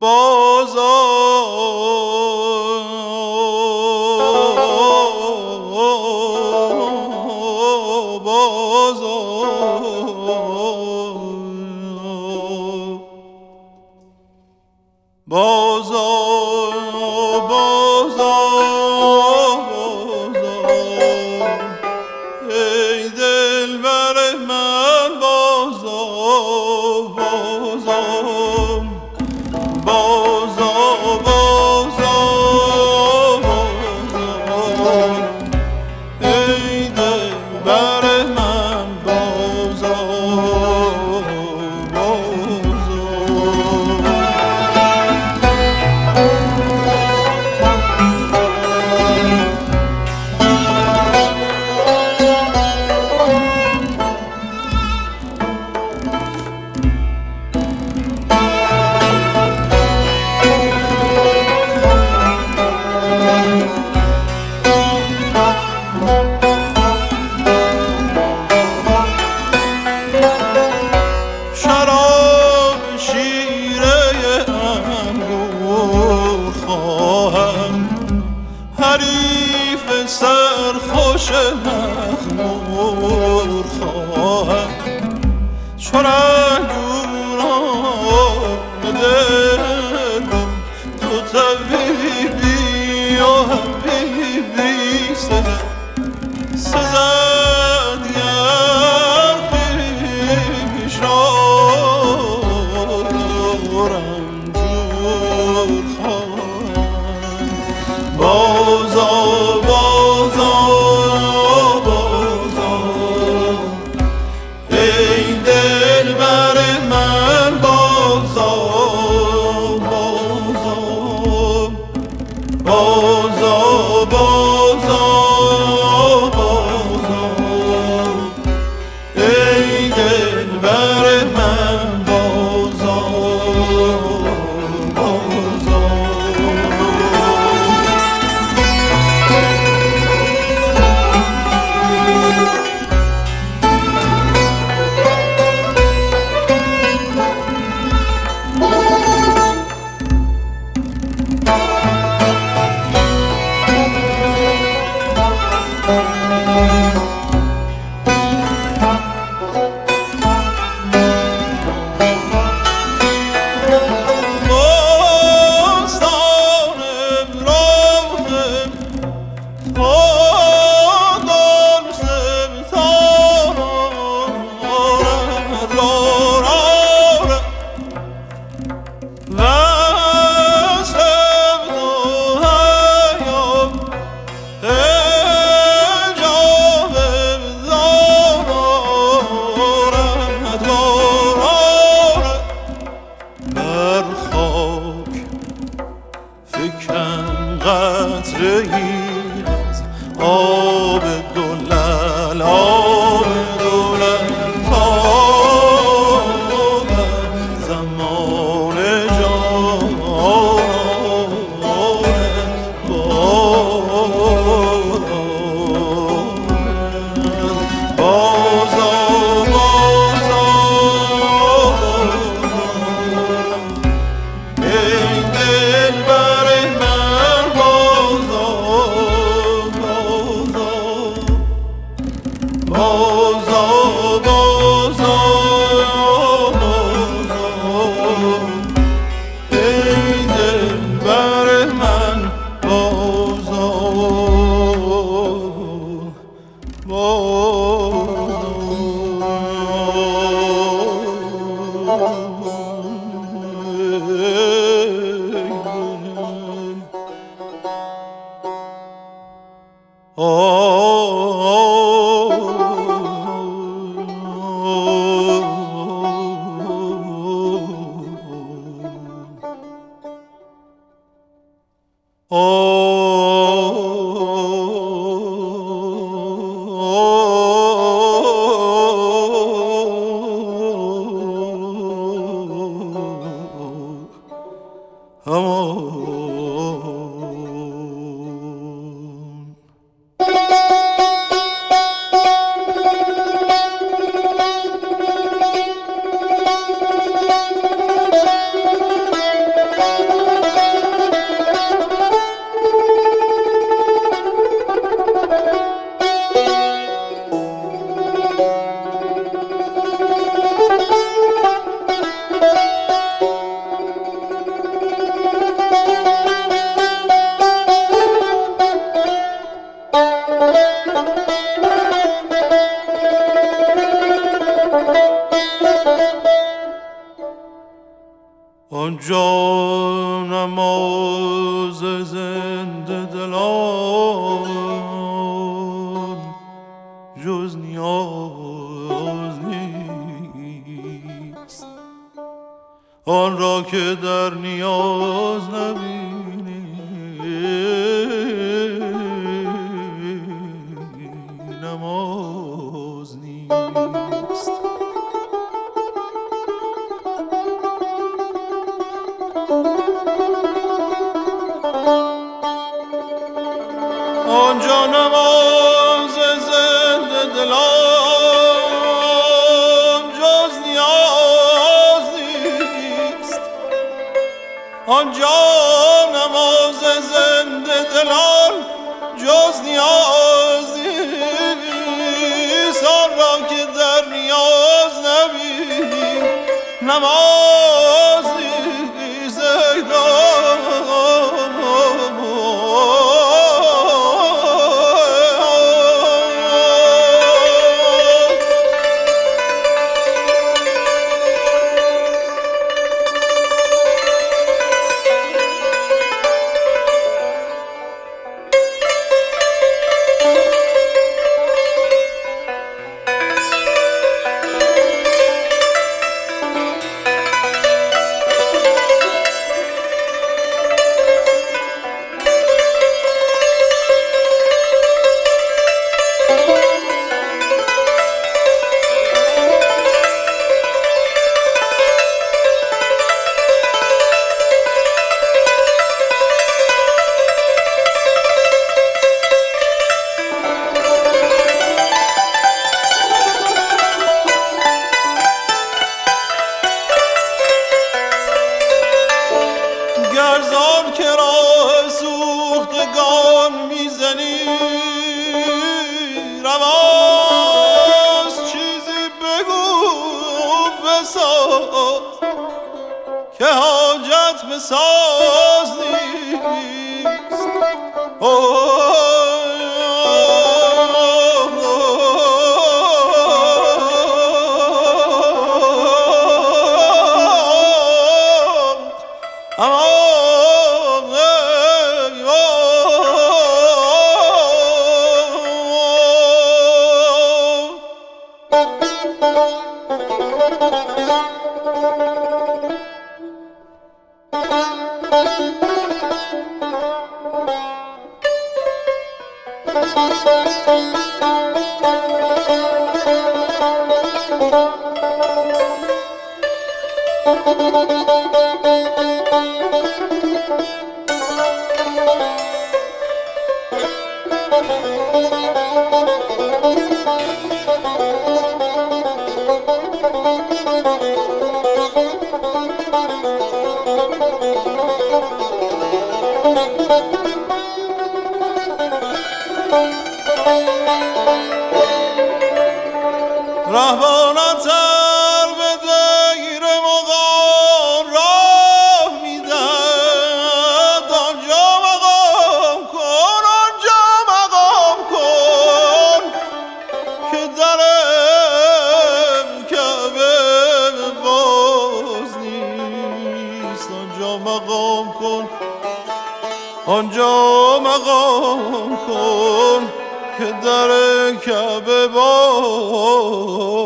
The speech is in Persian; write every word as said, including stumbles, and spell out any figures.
بازا بازا بازا بازا ای دلبر من بازا بازا بازا بازا بازا ای دلبر من بازا شراب شیره انگور خواهم، حریف سرخوش مخمور خواهم، چو رنگوران دل تو طبیبی و حبیبی سزد سزد گر پیش را رنجور خواهم. بازا بازا بازا ای دلبر من بازا بازا بازا بازا بازا ای دلبر من بازا بازا فکن قطره ای از آب دولل آب دولل تا بر زمان جان بازا بازا ای دلبر من بازا بازا بازا بازا ای دلبر من بازا Thank you. آنجا نماز زنده دلان جز نیاز نیست، آن را که در نیاز نبینی نماز نیست. آنجا نماز زنده دلان جز نیاز نیست، آنجا نماز زنده دلان جز نیاز نیست، آن را که در نیاز نبینی نماز نیست. گرزان که راه سوختگان میزنی رواست، چیزی بگو بساز که حاجت به ساز نیست. رهبانتر به دیر مغان راه میدهد، آنجا مقام کن، آنجا مقام کن که در کعبه باز نیست، آنجا مقام کن، آنجا مقام کن که در کعبه باز